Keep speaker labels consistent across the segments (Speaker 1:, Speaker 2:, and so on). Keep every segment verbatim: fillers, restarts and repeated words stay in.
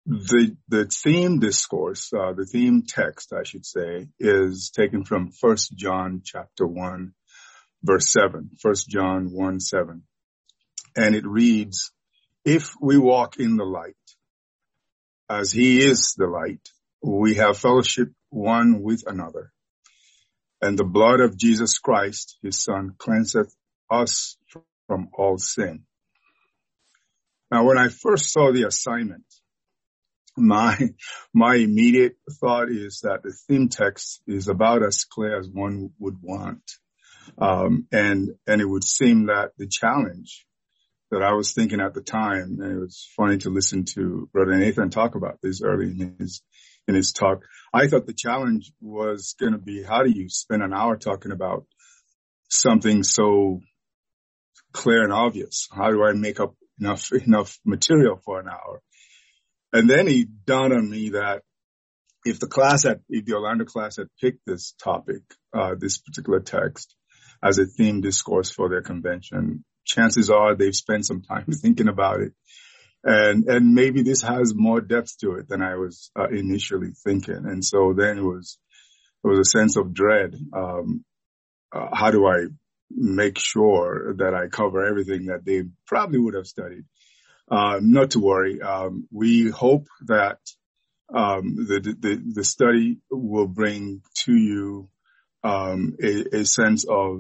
Speaker 1: The the theme discourse, uh, the theme text, I should say, is taken from First John chapter one, verse seven. First John one seven, and it reads, "If we walk in the light, as He is the light, we have fellowship one with another, and the blood of Jesus Christ, His Son, cleanseth us from all sin." Now, when I first saw the assignment, My, my immediate thought is that the theme text is about as clear as one would want. Um, and, and it would seem that the challenge that I was thinking at the time, and it was funny to listen to Brother Nathan talk about this early in his, in his talk. I thought the challenge was going to be, how do you spend an hour talking about something so clear and obvious? How do I make up enough, enough material for an hour? And then it dawned on me that if the class had, if the Orlando class had picked this topic, uh, this particular text as a theme discourse for their convention, chances are they've spent some time thinking about it. And, and maybe this has more depth to it than I was uh, initially thinking. And so then it was, it was a sense of dread. Um, uh, how do I make sure that I cover everything that they probably would have studied? Uh, not to worry. Um, we hope that um, the, the the study will bring to you um, a, a sense of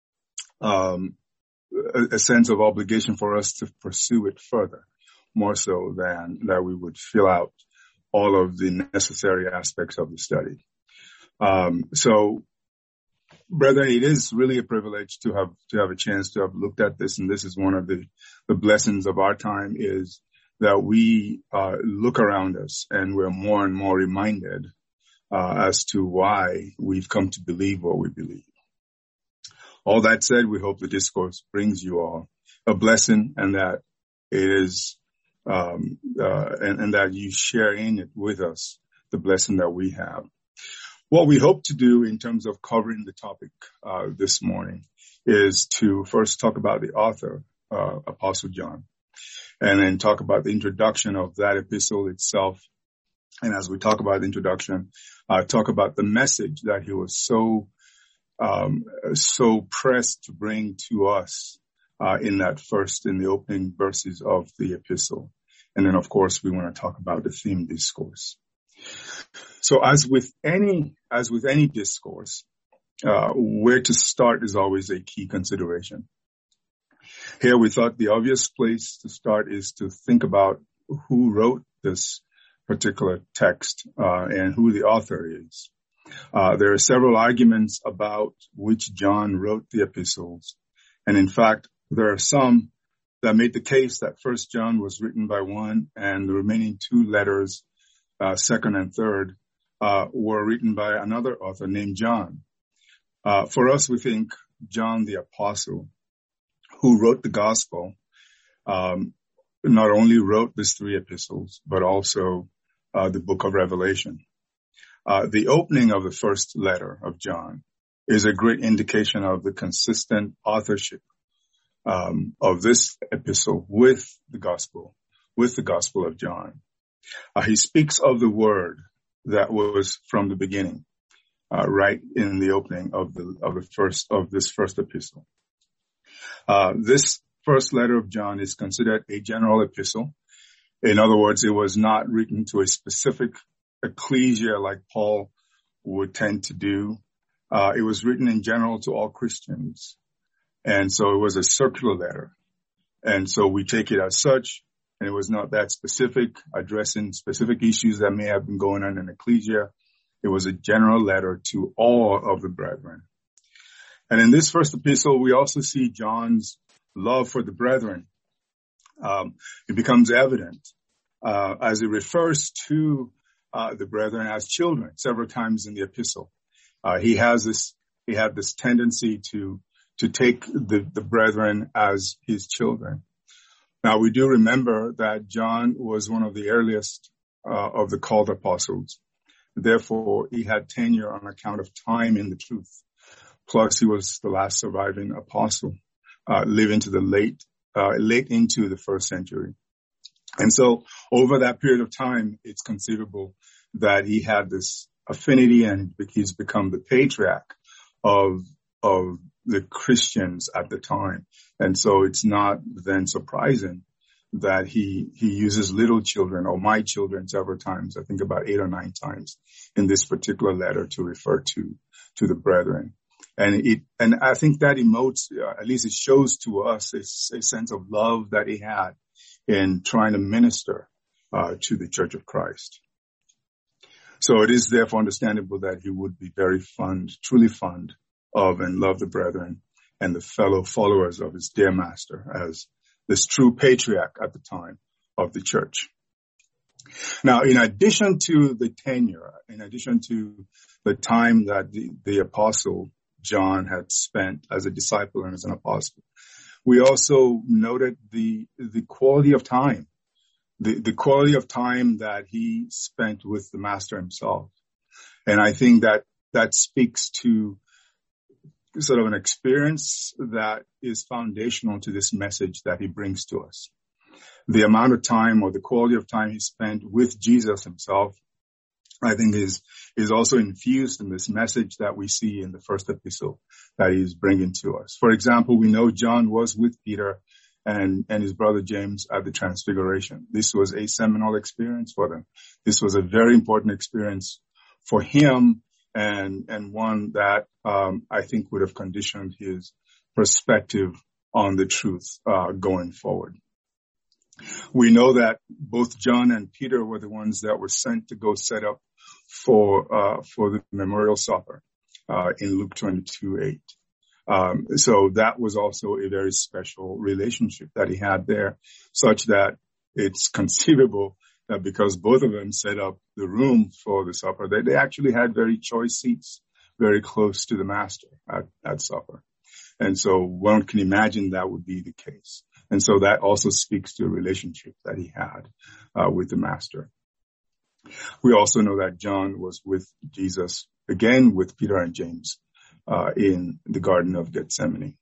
Speaker 1: um, a, a sense of obligation for us to pursue it further, more so than that we would fill out all of the necessary aspects of the study. Um, so, brethren, it is really a privilege to have to have a chance to have looked at this, and this is one of the the blessings of our time, is that we uh, look around us and we're more and more reminded uh, as to why we've come to believe what we believe. All that said, we hope the discourse brings you all a blessing, and that it is um, uh, and, and that you share in it with us the blessing that we have. What we hope to do in terms of covering the topic uh, this morning is to first talk about the author, uh, Apostle John, and then talk about the introduction of that epistle itself. And as we talk about the introduction, uh, talk about the message that he was so, um, so pressed to bring to us uh, in that first, in the opening verses of the epistle. And then, of course, we want to talk about the theme discourse. So as with any, as with any discourse, uh, where to start is always a key consideration. Here we thought the obvious place to start is to think about who wrote this particular text, uh, and who the author is. Uh, there are several arguments about which John wrote the epistles. And in fact, there are some that made the case that First John was written by one and the remaining two letters, uh, second and third, uh, were written by another author named John. Uh, for us, we think John the Apostle, who wrote the gospel, um, not only wrote these three epistles, but also uh, the book of Revelation. Uh, the opening of the first letter of John is a great indication of the consistent authorship um, of this epistle with the gospel, with the gospel of John. Uh, he speaks of the word that was from the beginning, uh, right in the opening of the of the first of this first epistle. Uh, this first letter of John is considered a general epistle. In other words, it was not written to a specific ecclesia like Paul would tend to do. Uh, it was written in general to all Christians. And so it was a circular letter. And so we take it as such. And it was not that specific, addressing specific issues that may have been going on in ecclesia. It was a general letter to all of the brethren. And in this first epistle, we also see John's love for the brethren. Um, it becomes evident uh, as he refers to uh, the brethren as children several times in the epistle. Uh, he has this, he had this tendency to to take the, the brethren as his children. Now, we do remember that John was one of the earliest uh, of the called apostles. Therefore, he had tenure on account of time in the truth. Plus, he was the last surviving apostle, uh, living to the late, uh, late into the first century. And so over that period of time, it's conceivable that he had this affinity and he's become the patriarch of, of the Christians at the time. And so it's not then surprising that he, he uses little children or my children several times, I think about eight or nine times in this particular letter to refer to, to the brethren. And it, and I think that emotes, uh, at least it shows to us a, a sense of love that he had in trying to minister, uh, to the Church of Christ. So it is therefore understandable that he would be very fond, truly fond of and love the brethren and the fellow followers of his dear master as this true patriarch at the time of the church. Now, in addition to the tenure, in addition to the time that the, the apostle John had spent as a disciple and as an apostle, we also noted the, the quality of time, the, the quality of time that he spent with the master himself. And I think that that speaks to sort of an experience that is foundational to this message that he brings to us. The amount of time or the quality of time he spent with Jesus himself, I think is, is also infused in this message that we see in the first epistle that he's bringing to us. For example, we know John was with Peter and, and his brother James at the Transfiguration. This was a seminal experience for them. This was a very important experience for him and, and one that, um, I think would have conditioned his perspective on the truth, uh, going forward. We know that both John and Peter were the ones that were sent to go set up for, uh, for the memorial supper, uh, in Luke twenty-two eight. Um, so that was also a very special relationship that he had there, such that it's conceivable that because both of them set up the room for the supper, they, they actually had very choice seats very close to the master at, at supper. And so one can imagine that would be the case. And so that also speaks to a relationship that he had uh, with the master. We also know that John was with Jesus, again with Peter and James, uh, in the Garden of Gethsemane.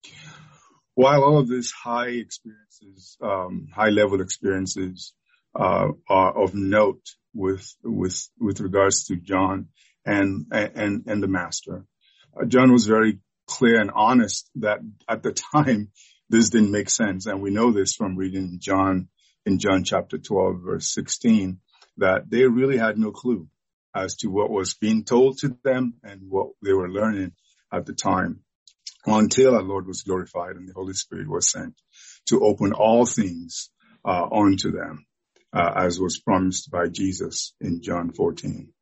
Speaker 1: While all of these high experiences, um, high-level experiences uh, are of note with with with regards to John and and and the master, uh, John was very clear and honest that at the time this didn't make sense, and we know this from reading John in John chapter twelve, verse sixteen, that they really had no clue as to what was being told to them and what they were learning at the time, until our Lord was glorified and the Holy Spirit was sent to open all things uh, onto them, uh, as was promised by Jesus in John fourteen.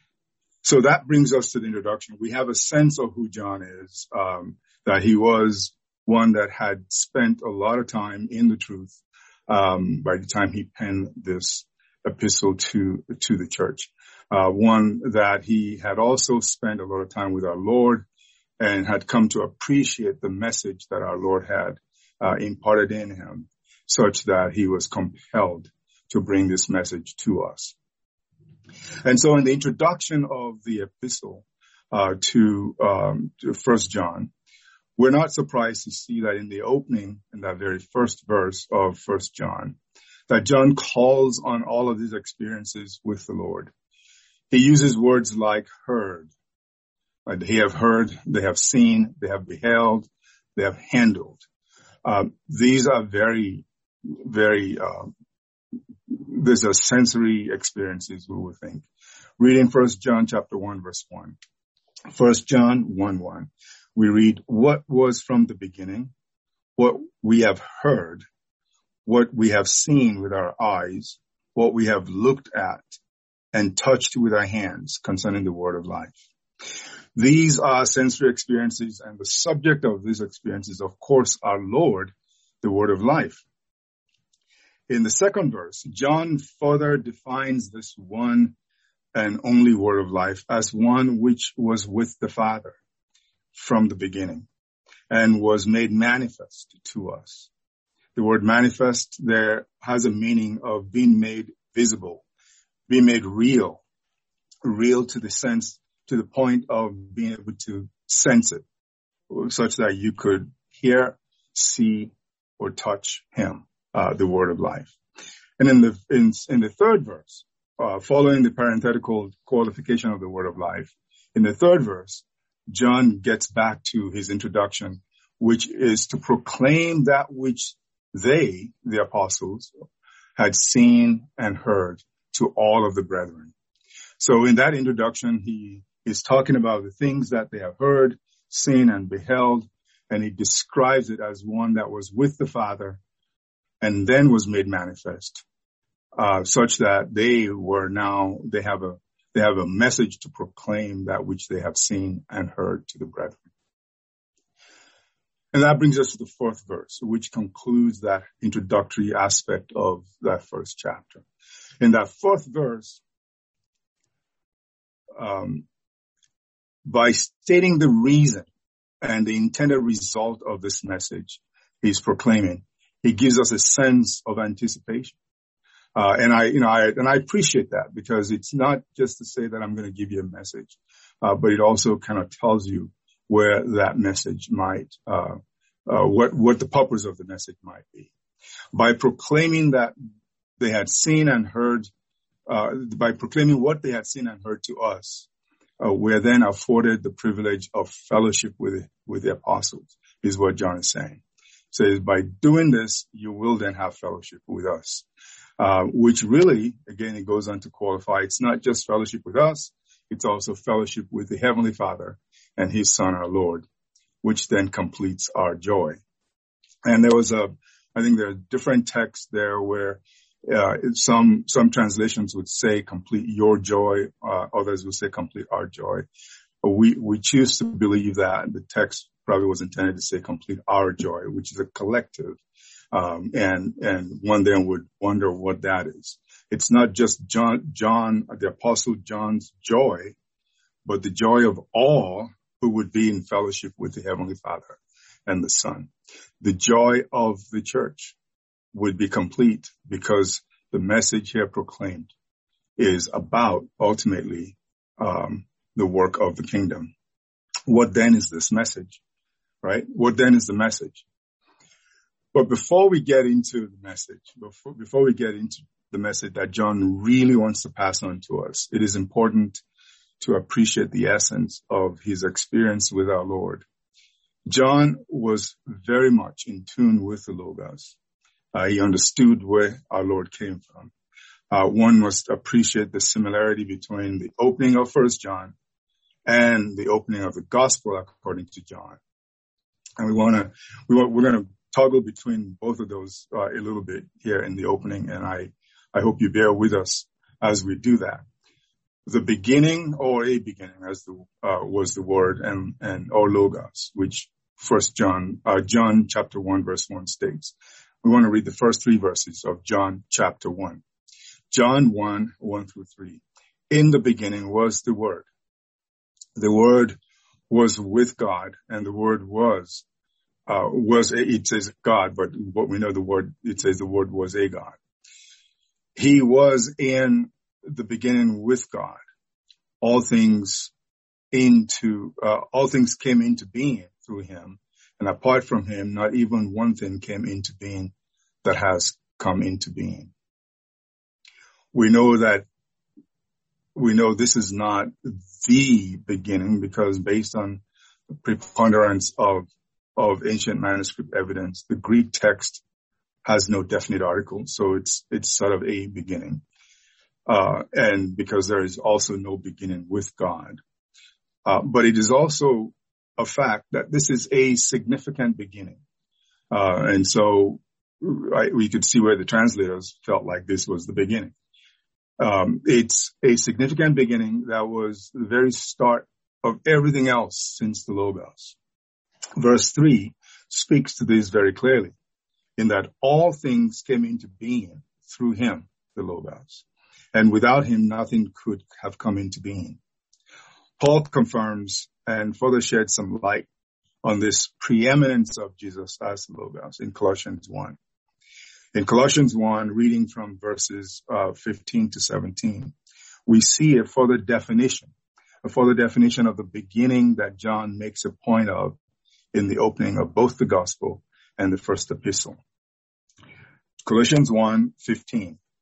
Speaker 1: So that brings us to the introduction. We have a sense of who John is, um, that he was one that had spent a lot of time in the truth um, by the time he penned this epistle to to the church. Uh, one that he had also spent a lot of time with our Lord and had come to appreciate the message that our Lord had uh, imparted in him, such that he was compelled to bring this message to us. And so in the introduction of the epistle uh, to, um, to First John, we're not surprised to see that in the opening, in that very first verse of First John, that John calls on all of these experiences with the Lord. He uses words like heard. Like they have heard, they have seen, they have beheld, they have handled. Um, these are very, very, uh, these are sensory experiences, we would think. Reading First John chapter one, verse one. First John one, one. We read, what was from the beginning, what we have heard, what we have seen with our eyes, what we have looked at and touched with our hands concerning the word of life. These are sensory experiences, and the subject of these experiences, of course, our Lord, the word of life. In the second verse, John further defines this one and only word of life as one which was with the Father from the beginning and was made manifest to us. The word manifest there has a meaning of being made visible, being made real, real to the sense, to the point of being able to sense it, such that you could hear, see, or touch him, uh, the word of life. And in the, in, in the third verse, uh, following the parenthetical qualification of the word of life, in the third verse, John gets back to his introduction, which is to proclaim that which they, the apostles, had seen and heard to all of the brethren. So in that introduction, he is talking about the things that they have heard, seen, and beheld, and he describes it as one that was with the Father and then was made manifest, uh, such that they were now, they have a, they have a message to proclaim that which they have seen and heard to the brethren. And that brings us to the fourth verse, which concludes that introductory aspect of that first chapter. In that fourth verse, um, by stating the reason and the intended result of this message he's proclaiming, he gives us a sense of anticipation. Uh, and I, you know, I, and I appreciate that, because it's not just to say that I'm going to give you a message, uh, but it also kind of tells you where that message might, uh, uh, what, what the purpose of the message might be. By proclaiming that they had seen and heard, uh, by proclaiming what they had seen and heard to us, uh, we're then afforded the privilege of fellowship with, with the apostles, is what John is saying. So by doing this, you will then have fellowship with us, uh, which really, again, it goes on to qualify. It's not just fellowship with us. It's also fellowship with the Heavenly Father and his Son, our Lord, which then completes our joy. And there was a, I think there are different texts there where uh, some, some translations would say complete your joy. Uh, others would say complete our joy. But we, we choose to believe that the text probably was intended to say complete our joy, which is a collective. Um, and, and one then would wonder what that is. It's not just John, John, the Apostle John's joy, but the joy of all who would be in fellowship with the Heavenly Father and the Son. The joy of the church would be complete because the message here proclaimed is about ultimately um, the work of the kingdom. What then is this message, right? What then is the message? But before we get into the message, before, before we get into the message that John really wants to pass on to us, it is important to appreciate the essence of his experience with our Lord. John was very much in tune with the Logos. Uh, he understood where our Lord came from. Uh, one must appreciate the similarity between the opening of First John and the opening of the Gospel according to John. And we want to, we want, we're going to toggle between both of those uh, a little bit here in the opening, and I, I hope you bear with us as we do that. The beginning, or a beginning, as the uh, was the word, and and or logos, which First John, uh, John chapter one verse one states. We want to read the first three verses of John chapter one. John one one through three. In the beginning was the Word. The Word was with God, and the Word was uh was a, it says God, but what we know the word it says the Word was a God. He was in the beginning with God. All things into uh, all things came into being through him, and apart from him, not even one thing came into being that has come into being. We know that we know this is not the beginning, because based on the preponderance of of ancient manuscript evidence, the Greek text has no definite article, so it's it's sort of a beginning. Uh, and because there is also no beginning with God. Uh, but it is also a fact that this is a significant beginning. Uh, and so right, we could see where the translators felt like this was the beginning. Um, it's a significant beginning that was the very start of everything else since the Logos. Verse three speaks to this very clearly, in that all things came into being through him, the Logos. And without him, nothing could have come into being. Paul confirms and further sheds some light on this preeminence of Jesus as the Logos in Colossians one. In Colossians one, reading from verses uh, fifteen to seventeen, we see a further definition, a further definition of the beginning that John makes a point of in the opening of both the Gospel and the first epistle. Colossians one fifteen.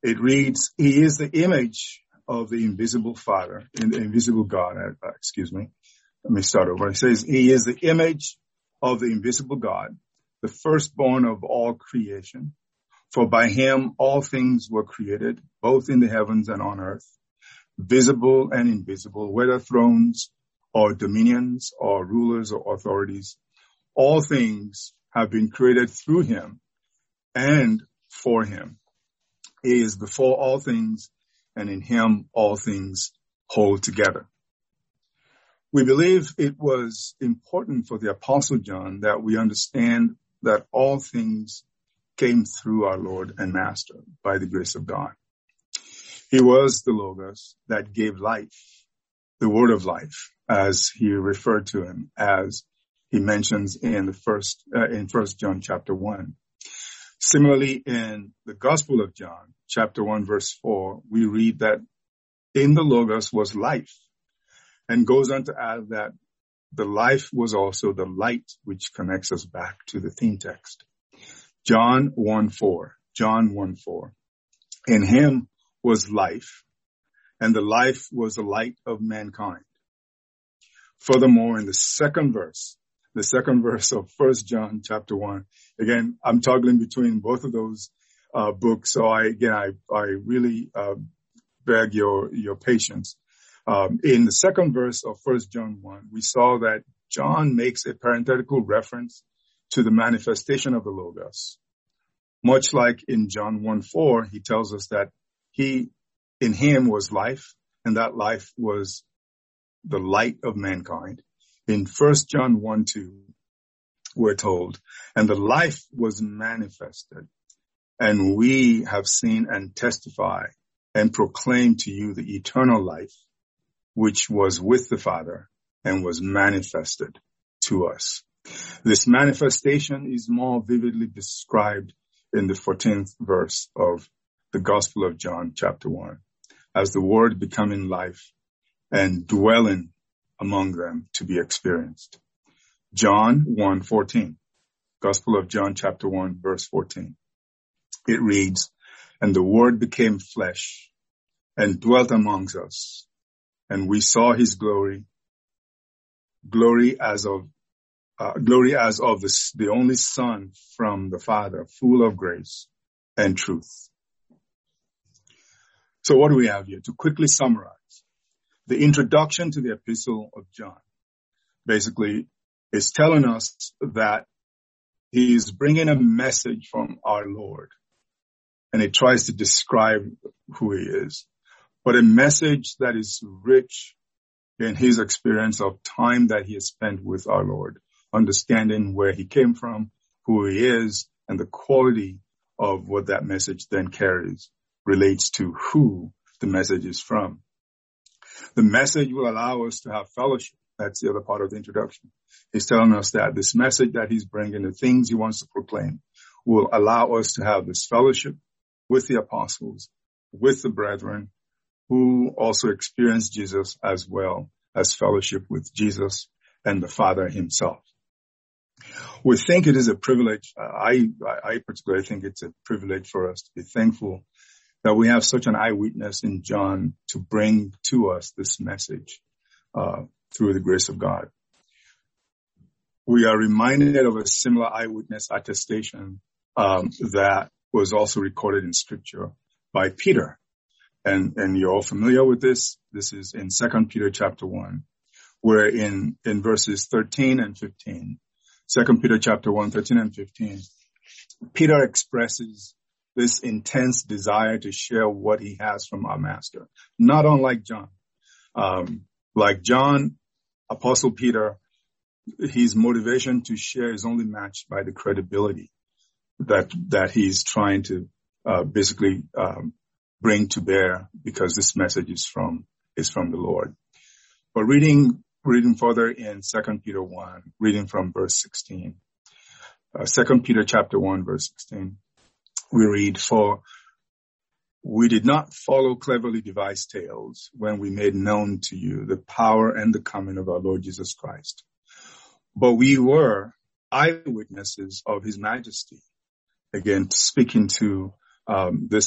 Speaker 1: It reads, he is the image of the invisible Father, in the invisible God, uh, excuse me. Let me start over. It says, he is the image of the invisible God, the firstborn of all creation. For by him all things were created, both in the heavens and on earth, visible and invisible, whether thrones or dominions or rulers or authorities. All things have been created through him and for him. He is before all things, and in him all things hold together. We believe it was important for the Apostle John that we understand that all things came through our Lord and Master by the grace of God. He was the Logos that gave life, the word of life, as he referred to him, as he mentions in the first, uh, in First John chapter one. Similarly, in the Gospel of John, chapter one, verse four, we read that in the Logos was life, and goes on to add that the life was also the light, which connects us back to the theme text. John one four, John one four. In him was life, and the life was the light of mankind. Furthermore, in the second verse, the second verse of First John chapter one, again, I'm toggling between both of those uh, books. So I, again, I, I really uh, beg your, your patience. Um, in the second verse of First John one, we saw that John makes a parenthetical reference to the manifestation of the Logos. Much like in John one four, he tells us that he, in him was life, and that life was the light of mankind. In First John one two, we're told, and the life was manifested, and we have seen and testify and proclaim to you the eternal life, which was with the Father and was manifested to us. This manifestation is more vividly described in the fourteenth verse of the Gospel of John chapter one, as the Word becoming life and dwelling among them to be experienced. John one fourteen, Gospel of John chapter one, verse fourteen. It reads, and the Word became flesh and dwelt amongst us, and we saw his glory, glory as of uh, glory as of the, the only Son from the Father, full of grace and truth. So what do we have here? To quickly summarize, the introduction to the Epistle of John basically is telling us that he is bringing a message from our Lord, and it tries to describe who he is, but a message that is rich in his experience of time that he has spent with our Lord, understanding where he came from, who he is, and the quality of what that message then carries relates to who the message is from. The message will allow us to have fellowship. That's the other part of the introduction. He's telling us that this message that he's bringing, the things he wants to proclaim, will allow us to have this fellowship with the apostles, with the brethren, who also experienced Jesus, as well as fellowship with Jesus and the Father himself. We think it is a privilege. I, I particularly think it's a privilege for us to be thankful that we have such an eyewitness in John to bring to us this message uh, through the grace of God. We are reminded of a similar eyewitness attestation um, that was also recorded in Scripture by Peter. And, and you're all familiar with this. This is in Second Peter chapter one, where in, in verses thirteen and fifteen, Second Peter chapter one, thirteen and fifteen, Peter expresses this intense desire to share what he has from our Master, not unlike John. Um, like John, Apostle Peter, his motivation to share is only matched by the credibility that that he's trying to uh, basically um, bring to bear, because this message is from is from the Lord. But reading reading further in Second Peter one, reading from verse sixteen, uh, Second Peter chapter one, verse sixteen, we read, "For we did not follow cleverly devised tales when we made known to you the power and the coming of our Lord Jesus Christ, but we were eyewitnesses of his majesty." Again, speaking to um, this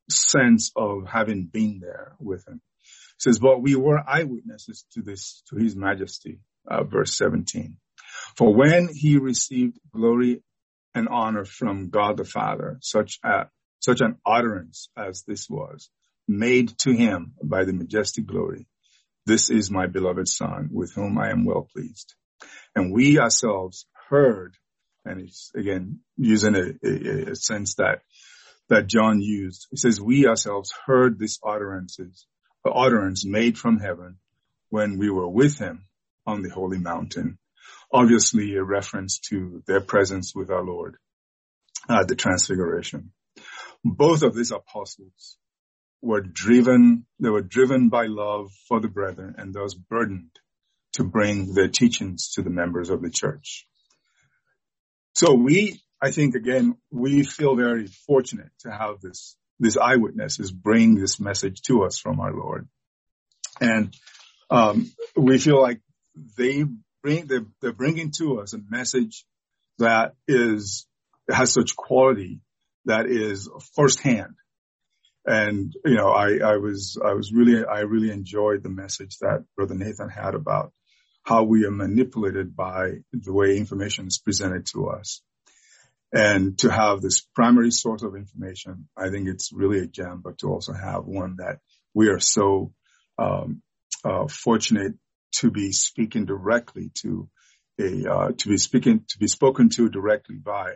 Speaker 1: sense of having been there with him. It says, but we were eyewitnesses to this, to his majesty, uh, verse seventeen. For when he received glory and honor from God the Father, such a, such an utterance as this was made to him by the majestic glory, this is my beloved Son, with whom I am well pleased. And we ourselves heard, and it's again using a, a, a sense that that John used. He says, we ourselves heard this utterances, the utterance made from heaven when we were with him on the holy mountain. Obviously a reference to their presence with our Lord at the Transfiguration. Both of these apostles were driven, they were driven by love for the brethren and thus burdened to bring their teachings to the members of the church. So we, I think, again, we feel very fortunate to have this, these eyewitnesses bring this message to us from our Lord. And, um, we feel like they bring, they're, they're bringing to us a message that is, has such quality that is firsthand. And, you know, I, I was, I was really, I really enjoyed the message that Brother Nathan had about how we are manipulated by the way information is presented to us. And to have this primary source of information, I think it's really a gem, but to also have one that we are so, um, uh, fortunate to be speaking directly to a, uh, to be speaking, to be spoken to directly by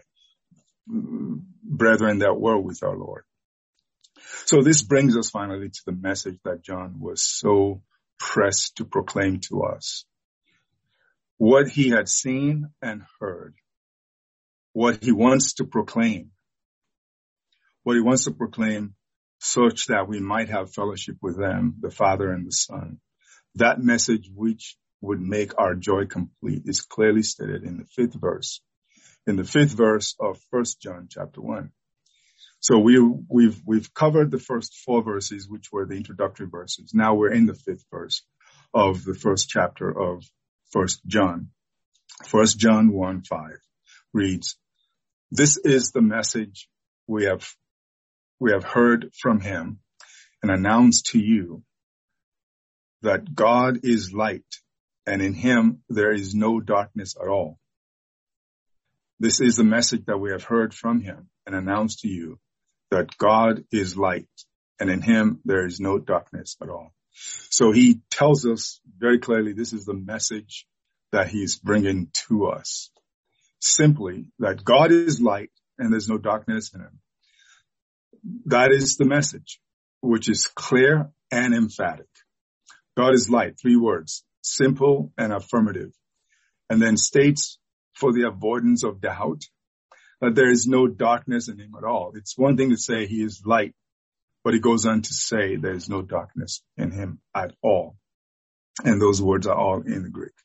Speaker 1: brethren that were with our Lord. So this brings us finally to the message that John was so pressed to proclaim to us. What he had seen and heard, what he wants to proclaim, what he wants to proclaim such that we might have fellowship with them, the Father and the Son. That message which would make our joy complete is clearly stated in the fifth verse, in the fifth verse of First John chapter one. So we, we've, we've covered the first four verses, which were the introductory verses. Now we're in the fifth verse of the first chapter of First John. First John one five reads, this is the message we have, we have heard from him and announced to you, that God is light and in him there is no darkness at all. This is the message that we have heard from him and announced to you, that God is light and in him there is no darkness at all. So he tells us very clearly this is the message that he's bringing to us. Simply that God is light and there's no darkness in him. That is the message, which is clear and emphatic. God is light, three words, simple and affirmative, and then states for the avoidance of doubt that there is no darkness in him at all. It's one thing to say he is light, but he goes on to say there is no darkness in him at all. And those words are all in the Greek.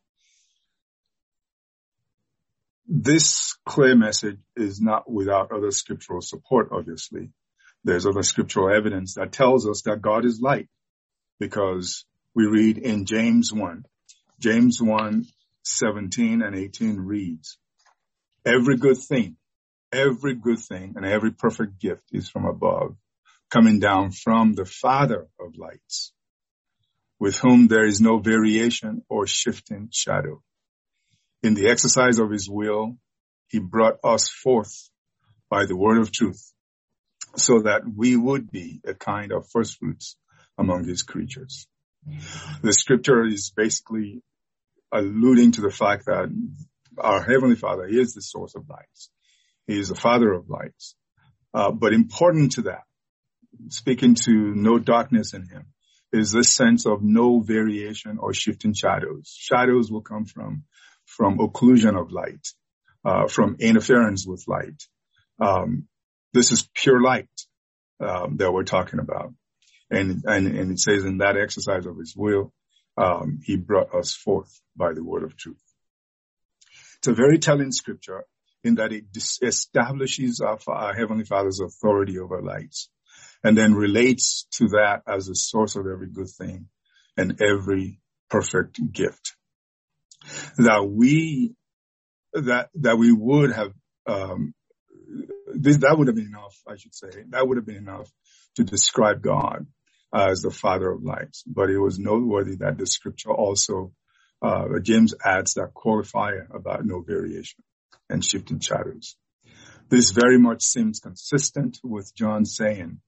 Speaker 1: This clear message is not without other scriptural support, obviously. There's other scriptural evidence that tells us that God is light, because we read in James one, James one, seventeen and eighteen reads, every good thing, every good thing and every perfect gift is from above, coming down from the Father of lights, with whom there is no variation or shifting shadow. In the exercise of his will, he brought us forth by the word of truth, so that we would be a kind of first fruits among his creatures. The scripture is basically alluding to the fact that our Heavenly Father is the source of lights. He is the Father of lights. Uh, but important to that, speaking to no darkness in him, is this sense of no variation or shifting shadows. Shadows will come from, from occlusion of light, uh, from interference with light. Um, this is pure light, um, that we're talking about. And, and, and it says in that exercise of his will, um, he brought us forth by the word of truth. It's a very telling scripture in that it establishes our, our Heavenly Father's authority over lights, and then relates to that as the source of every good thing and every perfect gift. That we, that, that we would have, um, this, that would have been enough, I should say, that would have been enough to describe God as the Father of lights. But it was noteworthy that the scripture also, uh, James adds that qualifier about no variation and shifting shadows. This very much seems consistent with John saying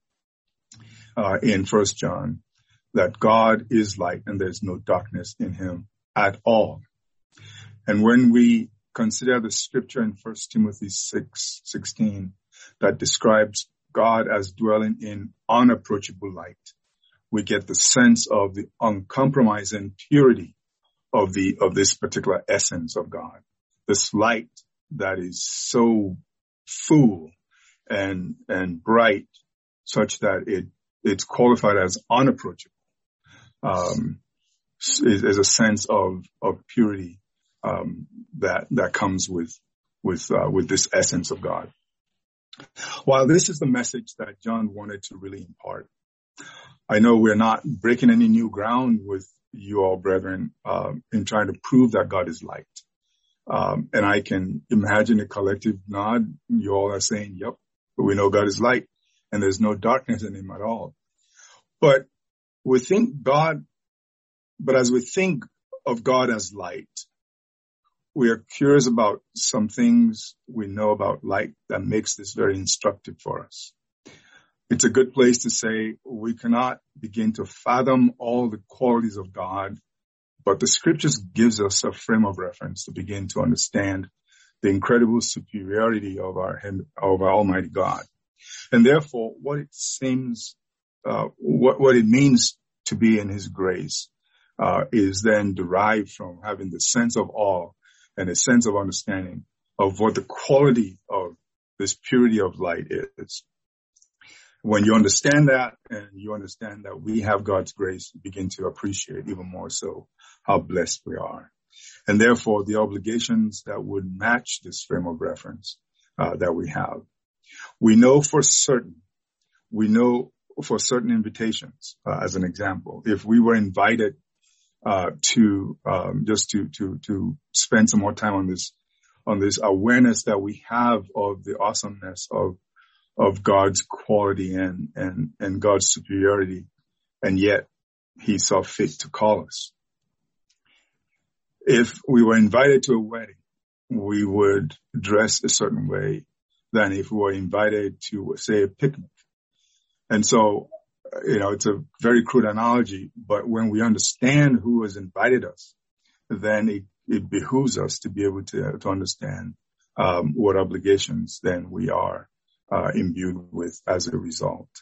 Speaker 1: uh, in First John that God is light and there's no darkness in him at all. And when we consider the scripture in First Timothy six sixteen that describes God as dwelling in unapproachable light, we get the sense of the uncompromising purity of the of this particular essence of God. This light that is so full and and bright, such that it it's qualified as unapproachable. Um, is, is a sense of of purity um, that that comes with with uh, with this essence of God. While this is the message that John wanted to really impart, I know we're not breaking any new ground with you all, brethren, um, in trying to prove that God is light. Um, and I can imagine a collective nod. You all are saying, yep, but we know God is light and there's no darkness in him at all. But we think God, but as we think of God as light, we are curious about some things we know about light that makes this very instructive for us. It's a good place to say we cannot begin to fathom all the qualities of God, but the scriptures gives us a frame of reference to begin to understand the incredible superiority of our, of our Almighty God. And therefore, what it seems, uh, what, what it means to be in his grace, uh, is then derived from having the sense of awe and a sense of understanding of what the quality of this purity of light is. When you understand that and you understand that we have God's grace, you begin to appreciate even more so how blessed we are. And therefore, the obligations that would match this frame of reference uh, that we have. We know for certain, we know for certain invitations, uh, as an example, if we were invited uh, to um, just to, to, to spend some more time on this, on this awareness that we have of the awesomeness of of God's quality and, and, and God's superiority. And yet he saw fit to call us. If we were invited to a wedding, we would dress a certain way than if we were invited to, say, a picnic. And so, you know, it's a very crude analogy, but when we understand who has invited us, then it, it behooves us to be able to, to understand um, what obligations then we are Uh, imbued with as a result.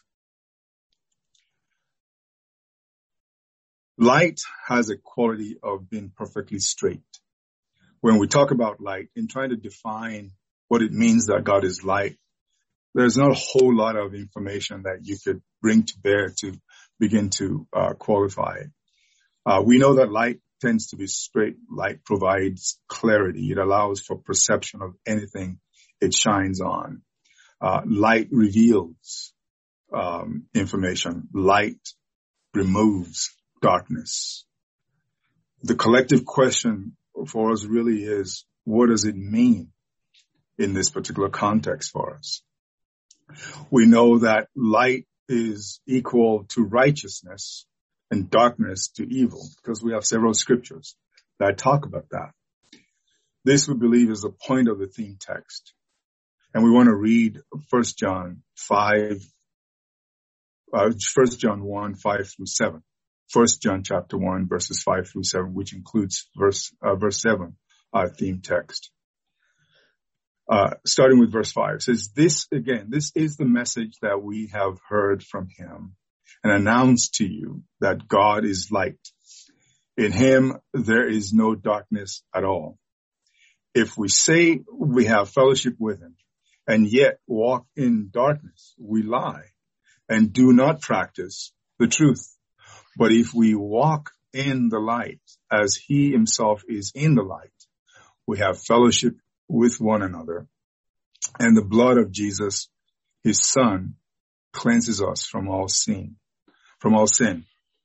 Speaker 1: Light has a quality of being perfectly straight. When we talk about light, in trying to define what it means that God is light, there's not a whole lot of information that you could bring to bear to begin to uh, qualify. Uh, we know that light tends to be straight. Light provides clarity. It allows for perception of anything it shines on. Uh, light reveals um, information. Light removes darkness. The collective question for us really is, what does it mean in this particular context for us? We know that light is equal to righteousness and darkness to evil, because we have several scriptures that talk about that. This, we believe, is the point of the theme text. And we want to read First John five, uh, First John one, five through seven. First John chapter one, verses five through seven, which includes verse, uh, verse seven, our theme text. Uh, starting with verse five, it says, this, again, this is the message that we have heard from him and announced to you, that God is light. In him, there is no darkness at all. If we say we have fellowship with him, and yet walk in darkness, we lie and do not practice the truth. But if we walk in the light as he himself is in the light, we have fellowship with one another. And the blood of Jesus, his son, cleanses us from all sin, from all sin.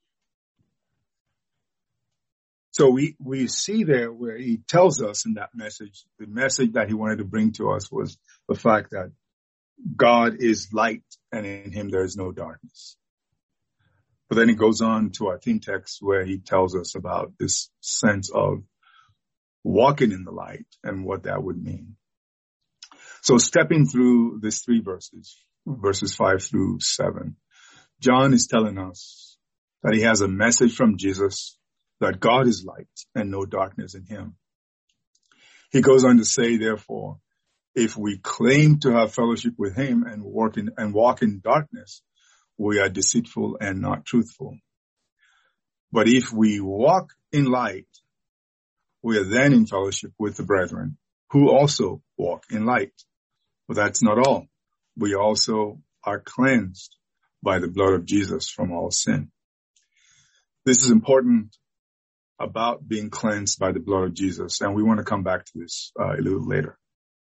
Speaker 1: So we, we see there where he tells us in that message, the message that he wanted to bring to us was the fact that God is light, and in him there is no darkness. But then he goes on to our theme text where he tells us about this sense of walking in the light and what that would mean. So stepping through these three verses, verses five through seven, John is telling us that he has a message from Jesus that God is light and no darkness in him. He goes on to say, therefore, if we claim to have fellowship with him and walk in, and walk in darkness, we are deceitful and not truthful. But if we walk in light, we are then in fellowship with the brethren who also walk in light. But that's not all. We also are cleansed by the blood of Jesus from all sin. This is important about being cleansed by the blood of Jesus, and we want to come back to this uh, a little later.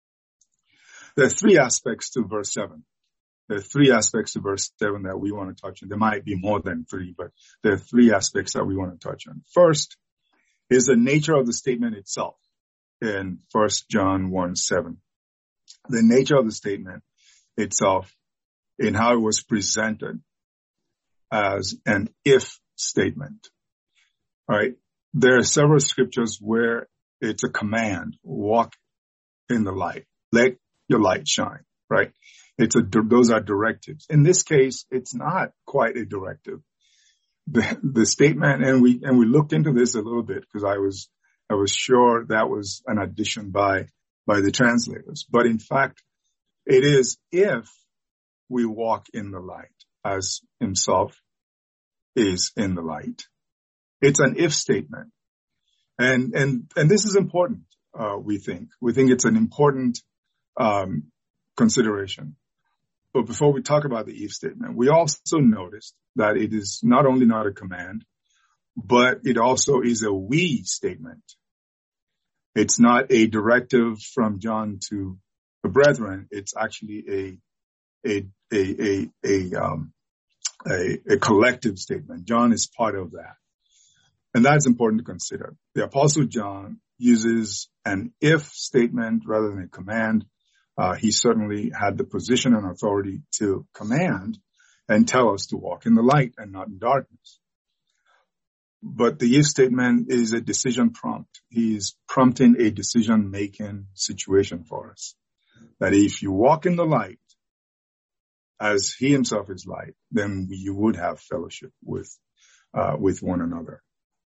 Speaker 1: There are three aspects to verse seven. There are three aspects to verse seven that we want to touch on. There might be more than three, but there are three aspects that we want to touch on. First is the nature of the statement itself in First John one seven. The nature of the statement itself in how it was presented as an if statement. All right. There are several scriptures where it's a command, walk in the light, let your light shine, right? It's a, those are directives. In this case, it's not quite a directive. The, the statement, and we, and we looked into this a little bit because I was, I was sure that was an addition by, by the translators. But in fact, it is if we walk in the light as himself is in the light. It's an if statement. And, and, and this is important, uh, we think. We think it's an important, um, consideration. But before we talk about the if statement, we also noticed that it is not only not a command, but it also is a we statement. It's not a directive from John to the brethren. It's actually a, a, a, a, a, um, a, a collective statement. John is part of that. And that's important to consider. The Apostle John uses an if statement rather than a command. Uh, he certainly had the position and authority to command and tell us to walk in the light and not in darkness. But the if statement is a decision prompt. He's prompting a decision-making situation for us. That if you walk in the light, as he himself is light, then you would have fellowship with, uh, with one another.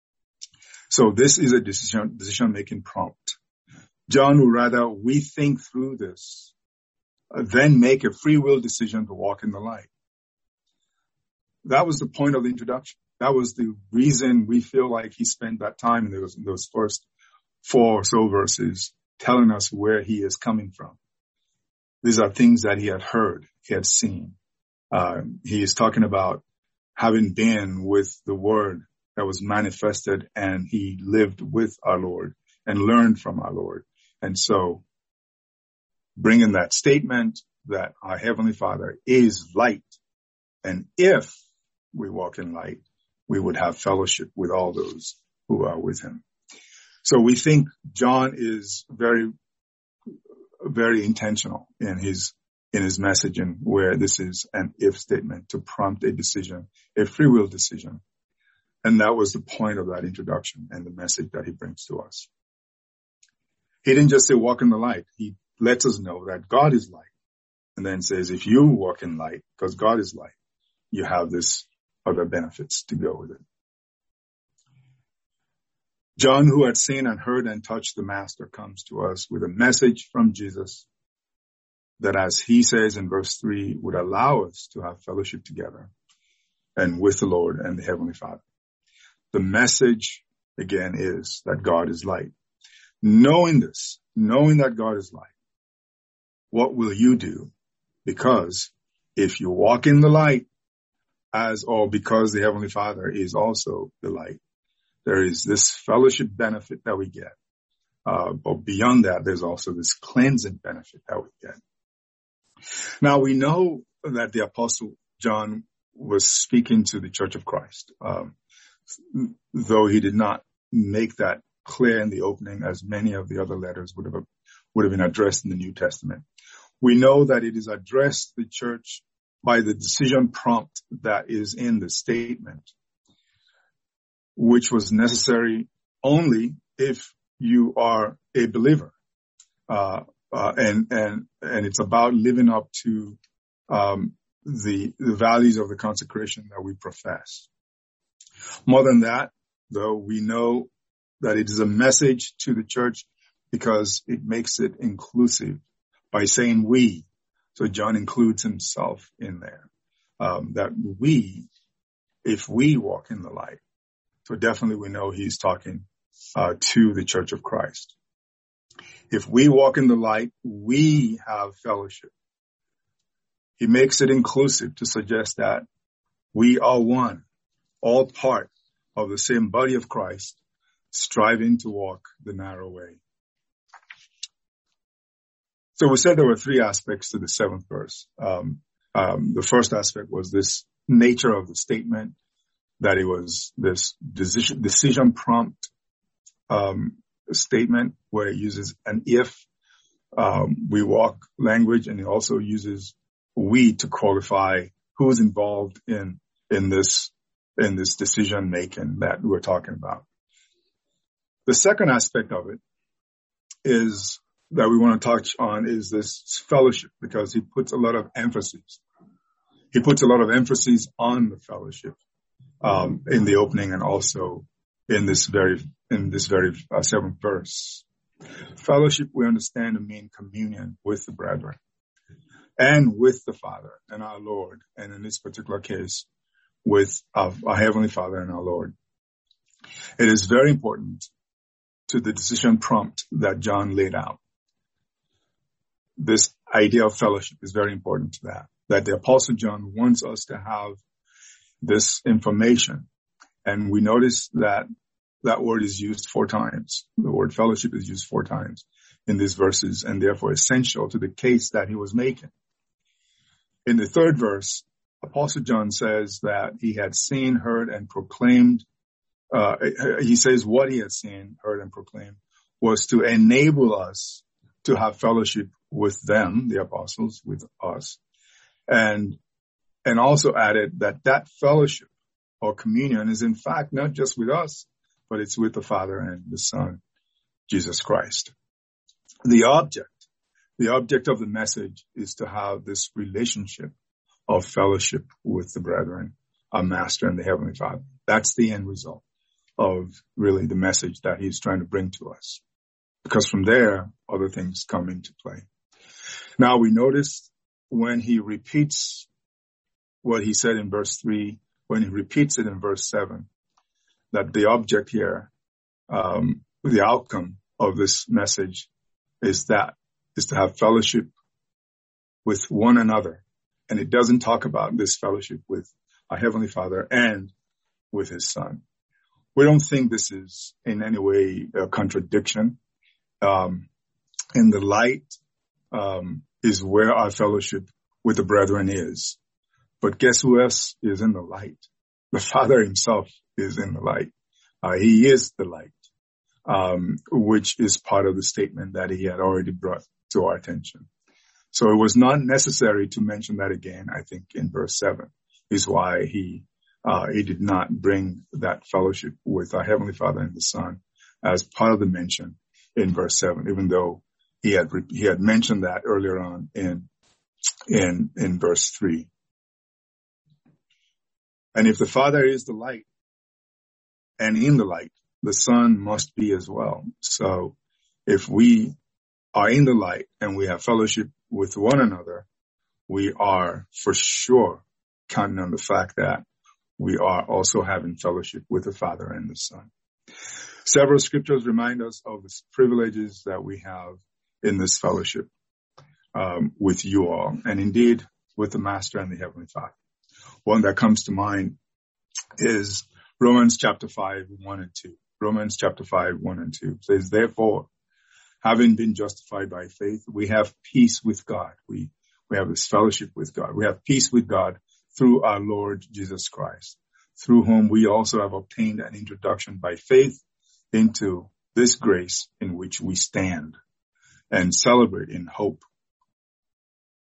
Speaker 1: So this is a decision, decision-making prompt. John would rather we think through this, uh, then make a free will decision to walk in the light. That was the point of the introduction. That was the reason we feel like he spent that time in those, in those first four or so verses telling us where he is coming from. These are things that he had heard, he had seen. Uh, he is talking about having been with the Word that was manifested, and he lived with our Lord and learned from our Lord. And so bringing that statement that our Heavenly Father is light, and if we walk in light, we would have fellowship with all those who are with him. So we think John is very, very intentional in his, in his messaging, where this is an if statement to prompt a decision, a free will decision. And that was the point of that introduction and the message that he brings to us. He didn't just say walk in the light. He lets us know that God is light, and then says if you walk in light, because God is light, you have this other benefits to go with it. John, who had seen and heard and touched the Master, comes to us with a message from Jesus that, as he says in verse three, would allow us to have fellowship together and with the Lord and the Heavenly Father. The message, again, is that God is light. Knowing this, knowing that God is light, what will you do? Because if you walk in the light, as or because the Heavenly Father is also the light, there is this fellowship benefit that we get. Uh, but beyond that, there's also this cleansing benefit that we get. Now, we know that the Apostle John was speaking to the Church of Christ, um, though he did not make that clear in the opening, as many of the other letters would have would have been addressed in the New Testament. We know that it is addressed to the church by the decision prompt that is in the statement, which was necessary only if you are a believer. Uh, uh, and, and, and it's about living up to, um, the, the values of the consecration that we profess. More than that, though, we know that it is a message to the church because it makes it inclusive by saying we. So John includes himself in there. Um, that we, if we walk in the light. So definitely we know he's talking uh, to the Church of Christ. If we walk in the light, we have fellowship. He makes it inclusive to suggest that we are one, all part of the same body of Christ, striving to walk the narrow way. So we said there were three aspects to the seventh verse. Um, um, the first aspect was this nature of the statement, that it was this decision, decision prompt um, statement where it uses an if, um, we walk language, and it also uses we to qualify who's involved in in this in this decision making that we're talking about. The second aspect of it is that we want to touch on is this fellowship, because he puts a lot of emphasis. He puts a lot of emphasis on the fellowship um, in the opening and also in this very in this very uh, seventh verse. Fellowship, we understand to mean communion with the brethren and with the Father and our Lord, and in this particular case, with our, our Heavenly Father and our Lord. It is very important to the decision prompt that John laid out. This idea of fellowship is very important to that, that the Apostle John wants us to have this information. And we notice that that word is used four times. The word fellowship is used four times in these verses, and therefore essential to the case that he was making. In the third verse, Apostle John says that he had seen, heard, and proclaimed. Uh, he says what he had seen, heard, and proclaimed was to enable us to have fellowship with them, the apostles, with us. And, and also added that that fellowship or communion is in fact not just with us, but it's with the Father and the Son, Jesus Christ. The object, the object of the message is to have this relationship of fellowship with the brethren, our Master and the Heavenly Father. That's the end result of really the message that he's trying to bring to us. Because from there, other things come into play. Now we notice when he repeats what he said in verse three, when he repeats it in verse seven, that the object here, um, the outcome of this message is that, is to have fellowship with one another. And it doesn't talk about this fellowship with our Heavenly Father and with his Son. We don't think this is in any way a contradiction. Um, in the light, um, is where our fellowship with the brethren is. But guess who else is in the light? The Father himself is in the light. Uh, he is the light, um, which is part of the statement that he had already brought to our attention. So it was not necessary to mention that again, I think, in verse seven, is why he, uh, he did not bring that fellowship with our Heavenly Father and the Son as part of the mention in verse seven, even though he had, he had mentioned that earlier on in, in, in verse three. And if the Father is the light and in the light, the Son must be as well. So if we are in the light and we have fellowship with one another, we are for sure counting on the fact that we are also having fellowship with the Father and the Son. Several scriptures remind us of the privileges that we have in this fellowship um, with you all, and indeed with the Master and the Heavenly Father. One that comes to mind is Romans chapter five, one and two. Romans chapter five, one and two says, therefore, having been justified by faith, we have peace with God. We, we have this fellowship with God. We have peace with God through our Lord Jesus Christ, through whom we also have obtained an introduction by faith into this grace in which we stand and celebrate in hope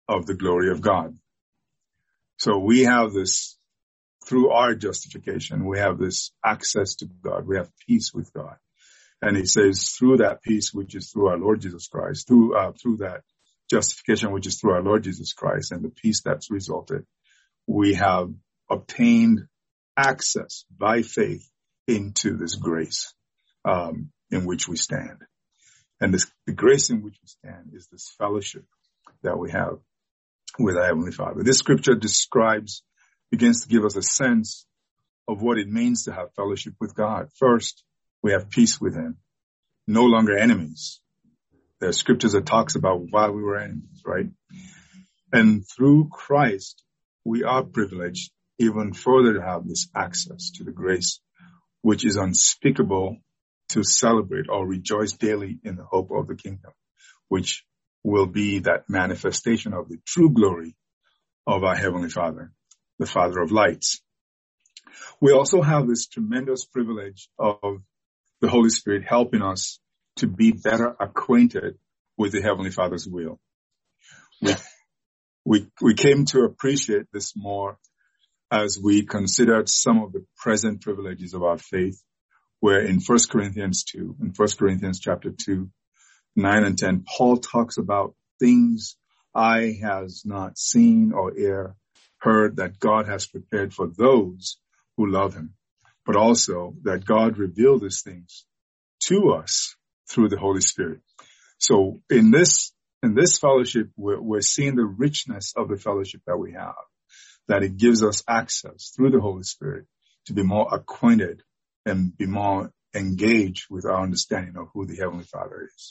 Speaker 1: of the glory of God. So we have this, through our justification, we have this access to God. We have peace with God. And he says through that peace, which is through our Lord Jesus Christ, through, uh, through that justification, which is through our Lord Jesus Christ, and the peace that's resulted, we have obtained access by faith into this grace, um, in which we stand. And this, the grace in which we stand is this fellowship that we have with our Heavenly Father. This scripture describes, begins to give us a sense of what it means to have fellowship with God. First, we have peace with Him, no longer enemies. There are scriptures that talks about while we were enemies, right? And through Christ, we are privileged even further to have this access to the grace, which is unspeakable, to celebrate or rejoice daily in the hope of the kingdom, which will be that manifestation of the true glory of our Heavenly Father, the Father of lights. We also have this tremendous privilege of the Holy Spirit helping us to be better acquainted with the Heavenly Father's will. We, we, we came to appreciate this more as we considered some of the present privileges of our faith, where in First Corinthians two, in First Corinthians chapter two, nine and ten, Paul talks about things eye has not seen or ear heard that God has prepared for those who love Him, but also that God revealed these things to us through the Holy Spirit. So in this, in this fellowship, we're, we're seeing the richness of the fellowship that we have, that it gives us access through the Holy Spirit to be more acquainted and be more engaged with our understanding of who the Heavenly Father is.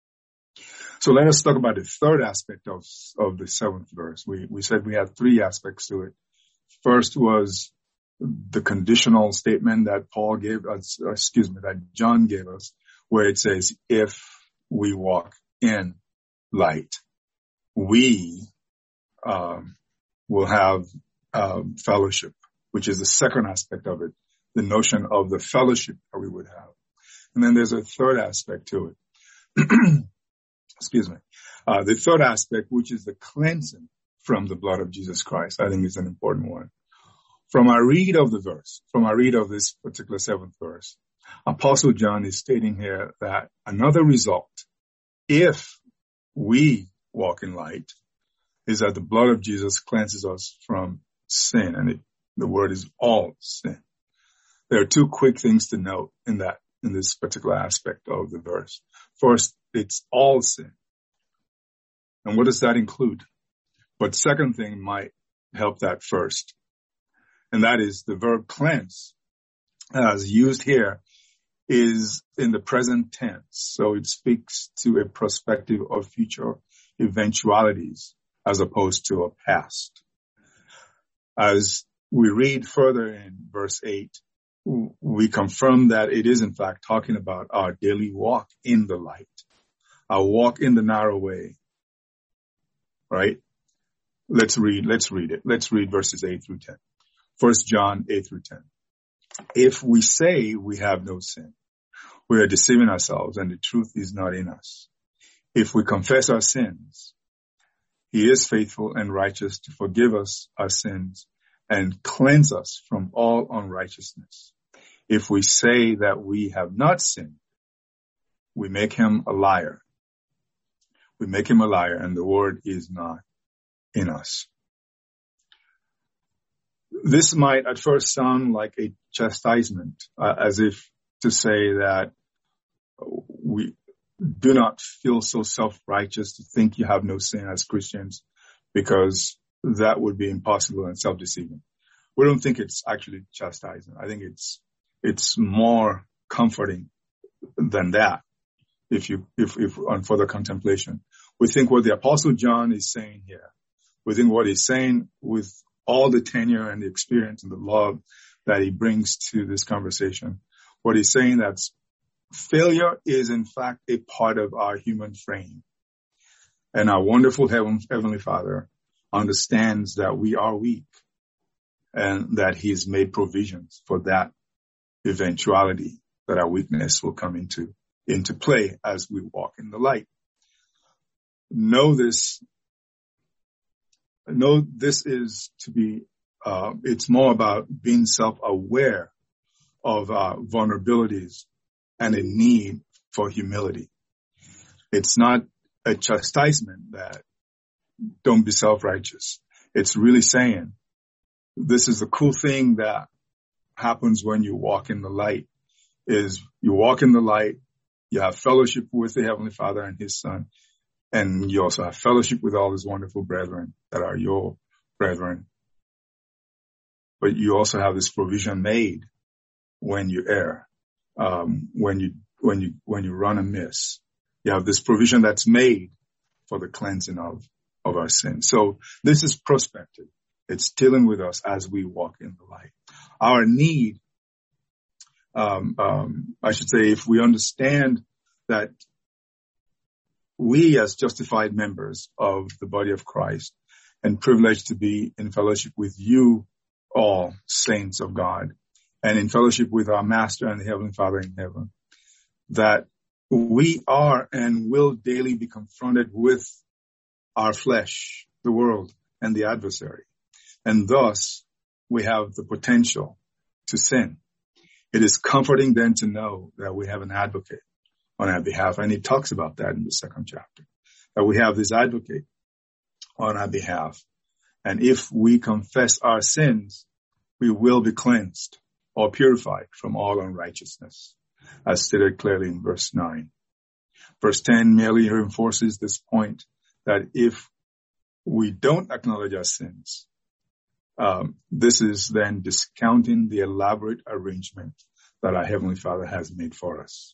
Speaker 1: So let us talk about the third aspect of, of the seventh verse. We, we said we had three aspects to it. First was the conditional statement that Paul gave us, excuse me, that John gave us, where it says, if we walk in light, we um, will have um, fellowship, which is the second aspect of it, the notion of the fellowship that we would have. And then there's a third aspect to it. Excuse me. Uh, the third aspect, which is the cleansing from the blood of Jesus Christ, I think is an important one. From our read of the verse, from our read of this particular seventh verse, Apostle John is stating here that another result, if we walk in light, is that the blood of Jesus cleanses us from sin. And it, the word is all sin. There are two quick things to note in that, in this particular aspect of the verse. First, it's all sin. And what does that include? But second thing might help that first. And that is the verb cleanse, as used here, is in the present tense. So it speaks to a perspective of future eventualities as opposed to a past. As we read further in verse eight, we confirm that it is in fact talking about our daily walk in the light, our walk in the narrow way, right? Let's read, let's read it. Let's read verses eight through ten. First John eight through ten. If we say we have no sin, we are deceiving ourselves and the truth is not in us. If we confess our sins, He is faithful and righteous to forgive us our sins and cleanse us from all unrighteousness. If we say that we have not sinned, we make Him a liar. We make Him a liar and the word is not in us. This might at first sound like a chastisement, uh, as if to say that we do not feel so self-righteous to think you have no sin as Christians, because that would be impossible and self-deceiving. We don't think it's actually chastising. I think it's it's more comforting than that. If you if if on further contemplation, we think what the Apostle John is saying here, we think what he's saying with all the tenure and the experience and the love that he brings to this conversation. What he's saying that's failure is in fact a part of our human frame. And our wonderful heaven, Heavenly Father understands that we are weak and that He's made provisions for that eventuality, that our weakness will come into, into play as we walk in the light. Know this No, this is to be, uh, it's more about being self-aware of uh, vulnerabilities and a need for humility. It's not a chastisement that don't be self-righteous. It's really saying this is the cool thing that happens when you walk in the light, is you walk in the light, you have fellowship with the Heavenly Father and His Son, and you also have fellowship with all His wonderful brethren that are your brethren. But you also have this provision made when you err, um, when you when you when you run amiss. You have this provision that's made for the cleansing of of our sins. So this is prospective. It's dealing with us as we walk in the light. Our need, um, um, I should say, if we understand that we as justified members of the body of Christ and privileged to be in fellowship with you all saints of God and in fellowship with our Master and the Heavenly Father in heaven, that we are and will daily be confronted with our flesh, the world, and the adversary. And thus, we have the potential to sin. It is comforting then to know that we have an advocate on our behalf. And he talks about that in the second chapter, that we have this advocate on our behalf. And if we confess our sins, we will be cleansed or purified from all unrighteousness, as stated clearly in verse nine. Verse ten merely reinforces this point that if we don't acknowledge our sins, um, this is then discounting the elaborate arrangement that our Heavenly Father has made for us.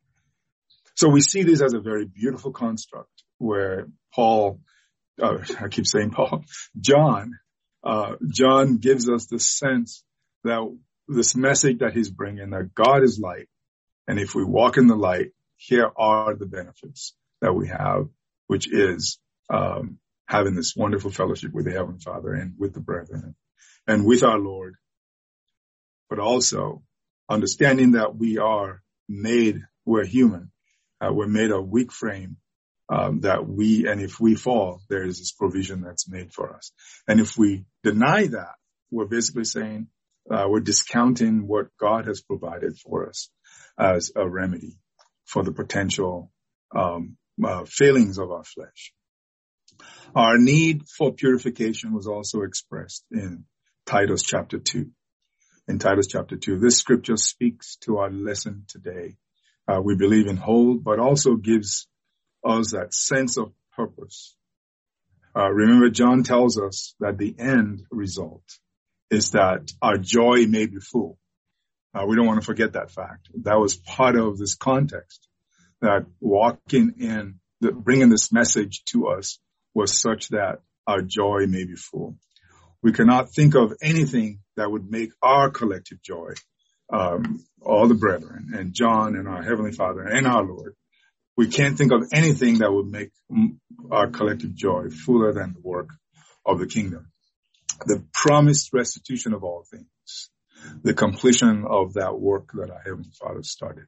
Speaker 1: So we see this as a very beautiful construct where Paul, uh, I keep saying Paul, John, uh, John gives us the sense that this message that he's bringing, that God is light, and if we walk in the light, here are the benefits that we have, which is um, having this wonderful fellowship with the Heavenly Father and with the brethren and with our Lord, but also understanding that we are made, we're human, uh, we're made of weak frame, um, that we, and if we fall, there is this provision that's made for us. And if we deny that, we're basically saying uh, we're discounting what God has provided for us as a remedy for the potential um, uh, failings of our flesh. Our need for purification was also expressed in Titus chapter two. In Titus chapter two, this scripture speaks to our lesson today. Uh, we believe in whole, but also gives us that sense of purpose. Uh, remember, John tells us that the end result is that our joy may be full. Uh, we don't want to forget that fact. That was part of this context, that walking in, the, bringing this message to us was such that our joy may be full. We cannot think of anything that would make our collective joy, um, all the brethren and John and our Heavenly Father and our Lord. We can't think of anything that would make our collective joy fuller than the work of the kingdom. The promised restitution of all things, the completion of that work that our Heavenly Father started.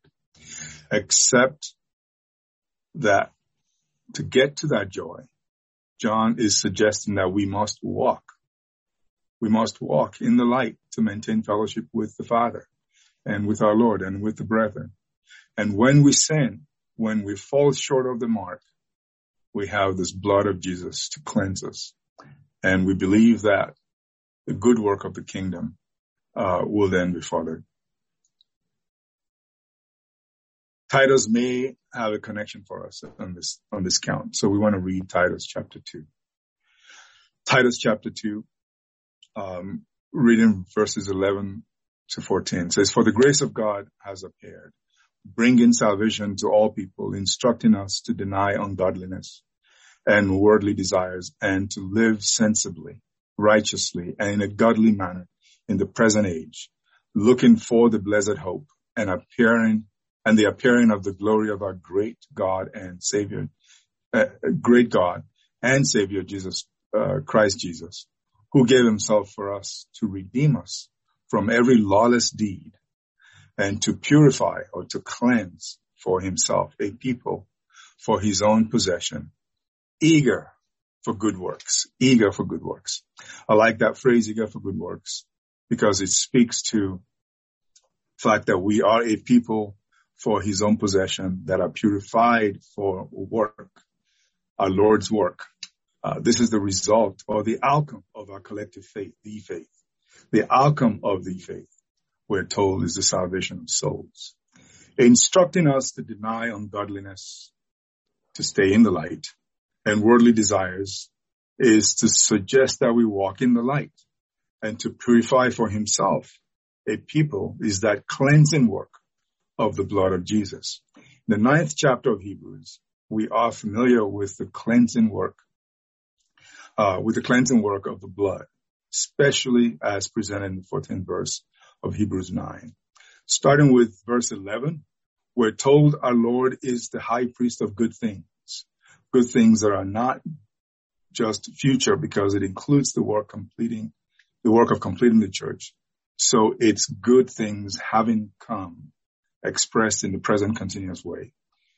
Speaker 1: Except that to get to that joy, John is suggesting that we must walk. We must walk in the light to maintain fellowship with the Father and with our Lord and with the brethren. And when we sin, when we fall short of the mark, we have this blood of Jesus to cleanse us. And we believe that the good work of the kingdom uh, will then be furthered. Titus may have a connection for us on this, on this count. So we want to read Titus chapter two. Titus chapter two, um, reading verses eleven to fourteen, says, "For the grace of God has appeared, bringing salvation to all people, instructing us to deny ungodliness and worldly desires and to live sensibly, righteously, and in a godly manner in the present age, looking for the blessed hope and appearing and the appearing of the glory of our great God and Savior, uh, great God and Savior Jesus, uh, Christ Jesus, who gave himself for us to redeem us from every lawless deed and to purify or to cleanse for himself a people for his own possession, eager for good works, eager for good works. I like that phrase, eager for good works, because it speaks to the fact that we are a people for his own possession that are purified for work, our Lord's work. Uh, this is the result or the outcome of our collective faith, the faith. The outcome of the faith, we're told, is the salvation of souls, instructing us to deny ungodliness, to stay in the light, and worldly desires, is to suggest that we walk in the light, and to purify for himself a people is that cleansing work of the blood of Jesus. In the ninth chapter of Hebrews, we are familiar with the cleansing work, uh, with the cleansing work of the blood, especially as presented in the fourteenth verse of Hebrews nine. Starting with verse eleven, we're told our Lord is the high priest of good things, good things that are not just future, because it includes the work completing, the work of completing the church. So it's good things having come, expressed in the present continuous way.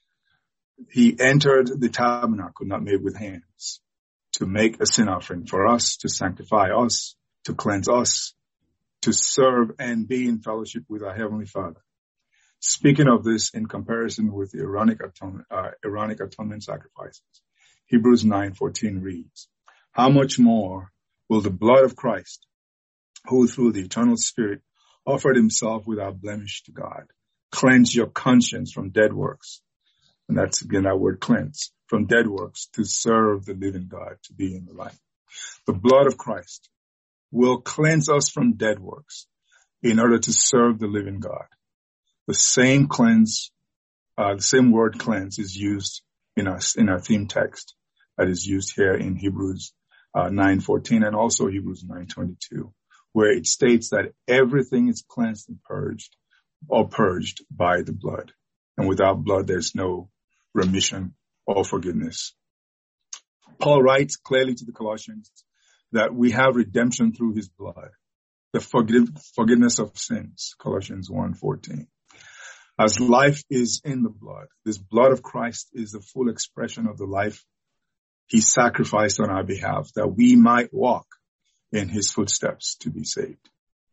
Speaker 1: He entered the tabernacle not made with hands to make a sin offering for us, to sanctify us, to cleanse us, to serve and be in fellowship with our Heavenly Father. Speaking of this in comparison with the Aaronic atonement, uh, Aaronic atonement sacrifices, Hebrews nine fourteen reads, "How much more will the blood of Christ, who through the eternal Spirit offered himself without blemish to God, cleanse your conscience from dead works," and that's again that word cleanse, "from dead works to serve the living God, to be in the light." The blood of Christ will cleanse us from dead works in order to serve the living God. The same cleanse, uh, the same word cleanse is used in our, in our theme text that is used here in Hebrews uh, nine fourteen and also Hebrews nine twenty-two, where it states that everything is cleansed and purged or purged by the blood. And without blood, there's no remission or forgiveness. Paul writes clearly to the Colossians that we have redemption through his blood, the forgive, forgiveness of sins, Colossians one fourteen. As life is in the blood, this blood of Christ is the full expression of the life he sacrificed on our behalf, that we might walk in his footsteps to be saved.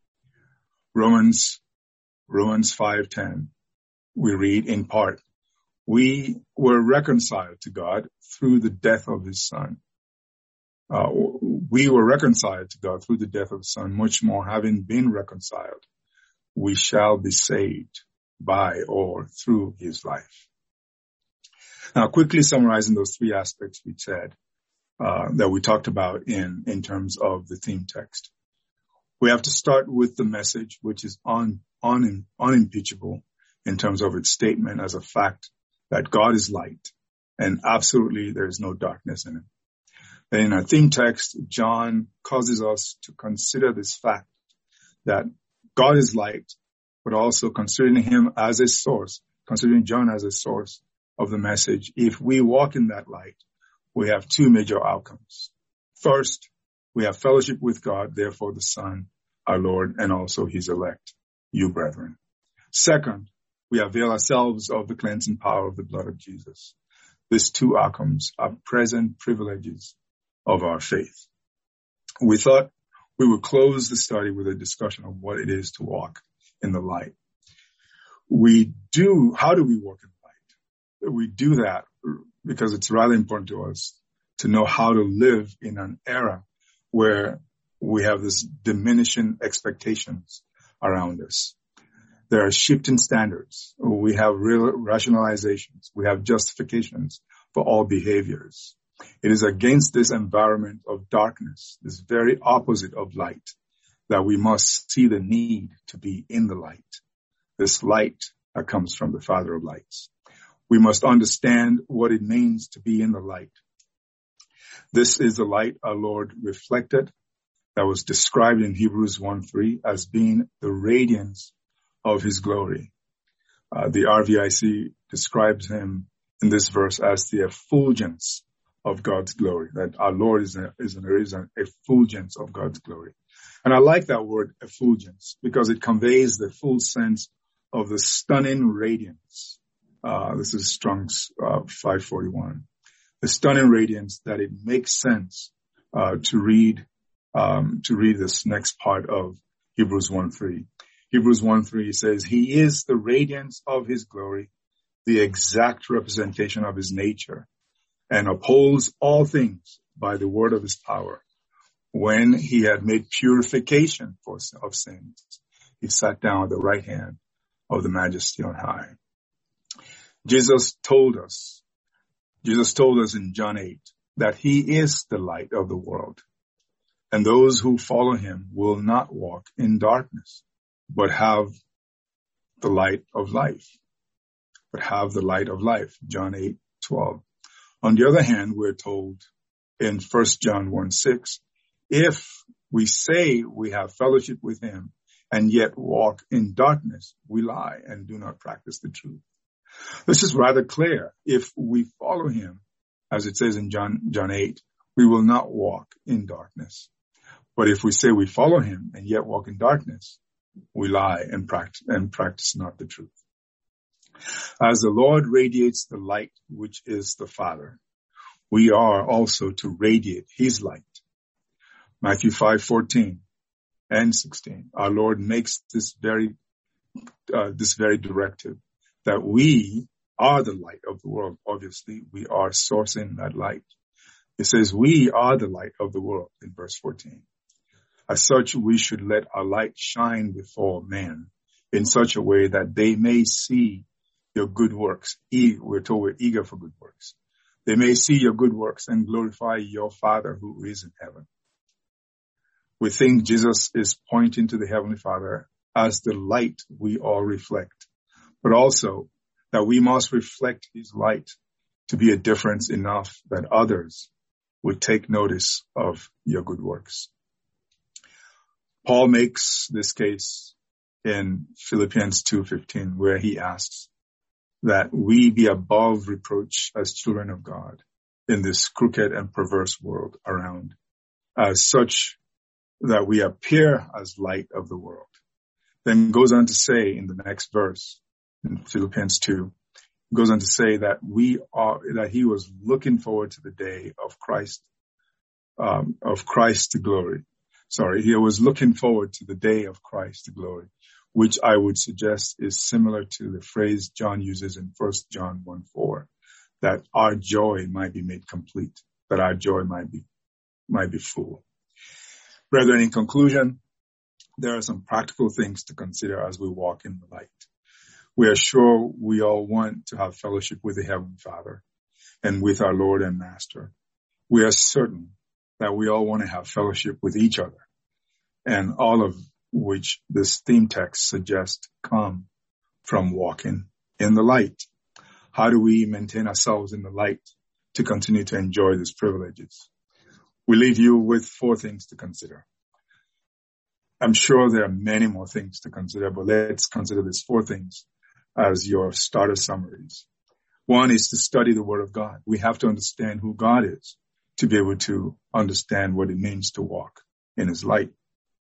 Speaker 1: Romans, Romans five ten, we read in part, "We were reconciled to God through the death of his son." Uh, we were reconciled to God through the death of his son, much more having been reconciled, we shall be saved by or through his life. Now, quickly summarizing those three aspects we said, uh, that we talked about in, in terms of the theme text. We have to start with the message, which is un, un, unimpeachable in terms of its statement as a fact that God is light and absolutely there is no darkness in him. And in our theme text, John causes us to consider this fact that God is light, but also considering him as a source, considering John as a source of the message. If we walk in that light, we have two major outcomes. First, we have fellowship with God, therefore the Son, our Lord, and also his elect, you brethren. Second, we avail ourselves of the cleansing power of the blood of Jesus. These two outcomes are present privileges of our faith. We thought we would close the study with a discussion of what it is to walk in the light. We do, how do we walk in the light? We do that because it's rather important to us to know how to live in an era where we have this diminishing expectations around us. There are shifting standards. We have real rationalizations. We have justifications for all behaviors. It is against this environment of darkness, this very opposite of light, that we must see the need to be in the light, this light that comes from the Father of lights. We must understand what it means to be in the light. This is the light our Lord reflected, that was described in Hebrews one three as being the radiance of his glory. Uh, the R V I C describes him in this verse as the effulgence of God's glory, that our Lord is, a, is, a, is an effulgence of God's glory. And I like that word effulgence because it conveys the full sense of the stunning radiance. Uh, this is Strong's uh, five forty-one. a stunning radiance that it makes sense uh, to read um, to read this next part of Hebrews one three. Hebrews one three says, He is the radiance of His glory, the exact representation of His nature, and upholds all things by the word of His power. When He had made purification for, of sins, He sat down at the right hand of the Majesty on high. Jesus told us, Jesus told us in John eight that He is the light of the world, and those who follow Him will not walk in darkness, but have the light of life. But have the light of life. John eight twelve. On the other hand, we're told in First John one six, if we say we have fellowship with Him and yet walk in darkness, we lie and do not practice the truth. This is rather clear. If we follow Him, as it says in John, John eight, we will not walk in darkness. But if we say we follow Him and yet walk in darkness, we lie and practice, and practice not the truth. As the Lord radiates the light, which is the Father, we are also to radiate His light. Matthew five fourteen and sixteen. Our Lord makes this very, uh, this very directive that we are the light of the world. Obviously, we are sourcing that light. It says we are the light of the world in verse fourteen. As such, we should let our light shine before men in such a way that they may see your good works. We're told we're eager for good works. They may see your good works and glorify your Father who is in heaven. We think Jesus is pointing to the Heavenly Father as the light we all reflect, but also that we must reflect His light to be a difference enough that others would take notice of your good works. Paul makes this case in Philippians two fifteen, where he asks that we be above reproach as children of God in this crooked and perverse world around, as such that we appear as light of the world. Then goes on to say in the next verse, in Philippians two, goes on to say that we are, that he was looking forward to the day of Christ, um, of Christ's glory. Sorry, he was looking forward to the day of Christ's glory, which I would suggest is similar to the phrase John uses in First John one four, that our joy might be made complete, that our joy might be, might be full. Brethren, in conclusion, there are some practical things to consider as we walk in the light. We are sure we all want to have fellowship with the Heavenly Father and with our Lord and Master. We are certain that we all want to have fellowship with each other, and all of which this theme text suggests come from walking in the light. How do we maintain ourselves in the light to continue to enjoy these privileges? We leave you with four things to consider. I'm sure there are many more things to consider, but let's consider these four things as your starter summaries. One is to study the Word of God. We have to understand who God is to be able to understand what it means to walk in His light.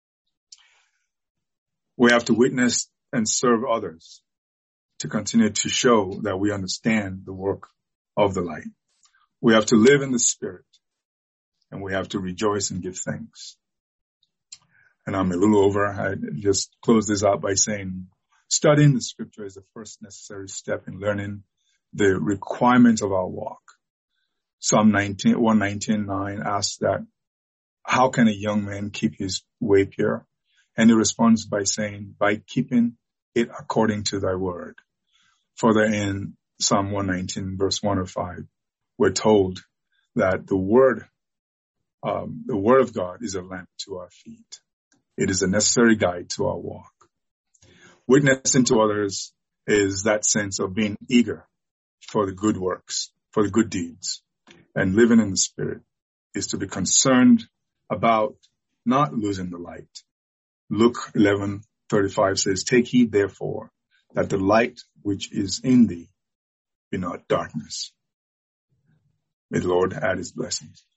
Speaker 1: We have to witness and serve others to continue to show that we understand the work of the light. We have to live in the Spirit, and we have to rejoice and give thanks. And I'm a little over. I just close this out by saying studying the Scripture is the first necessary step in learning the requirements of our walk. Psalm one nineteen nine asks that, how can a young man keep his way pure? And he responds by saying, by keeping it according to thy word. Further in Psalm one nineteen verse one oh five, we're told that the word, um, the word of God is a lamp to our feet. It is a necessary guide to our walk. Witnessing to others is that sense of being eager for the good works, for the good deeds. And living in the Spirit is to be concerned about not losing the light. Luke eleven thirty-five says, take heed therefore that the light which is in thee be not darkness. May the Lord add His blessings.